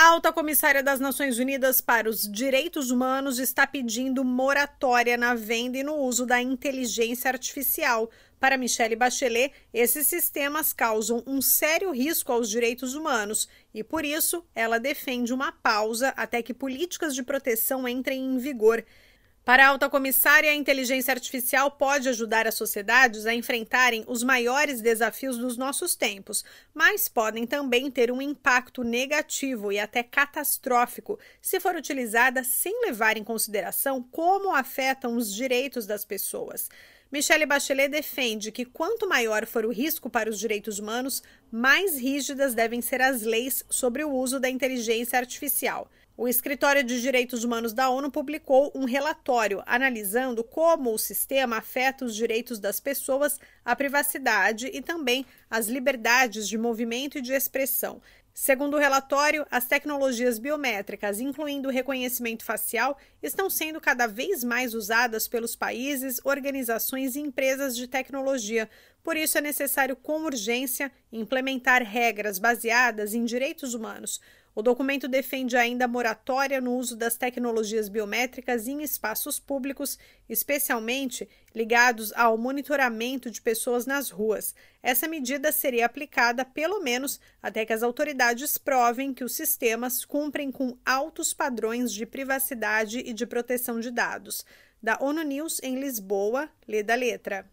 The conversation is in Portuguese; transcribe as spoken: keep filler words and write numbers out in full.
A alta comissária das Nações Unidas para os Direitos Humanos está pedindo moratória na venda e no uso da inteligência artificial. Para Michelle Bachelet, esses sistemas causam um sério risco aos direitos humanos e, por isso, ela defende uma pausa até que políticas de proteção entrem em vigor. Para a alta comissária, a inteligência artificial pode ajudar as sociedades a enfrentarem os maiores desafios dos nossos tempos, mas podem também ter um impacto negativo e até catastrófico se for utilizada sem levar em consideração como afetam os direitos das pessoas. Michelle Bachelet defende que quanto maior for o risco para os direitos humanos, mais rígidas devem ser as leis sobre o uso da inteligência artificial. O Escritório de Direitos Humanos da ONU publicou um relatório analisando como o sistema afeta os direitos das pessoas, a privacidade e também as liberdades de movimento e de expressão. Segundo o relatório, as tecnologias biométricas, incluindo o reconhecimento facial, estão sendo cada vez mais usadas pelos países, organizações e empresas de tecnologia. Por isso, é necessário, com urgência, implementar regras baseadas em direitos humanos. O documento defende ainda a moratória no uso das tecnologias biométricas em espaços públicos, especialmente ligados ao monitoramento de pessoas nas ruas. Essa medida seria aplicada, pelo menos, até que as autoridades provem que os sistemas cumprem com altos padrões de privacidade e de proteção de dados. Da ONU News em Lisboa, Leda Letra.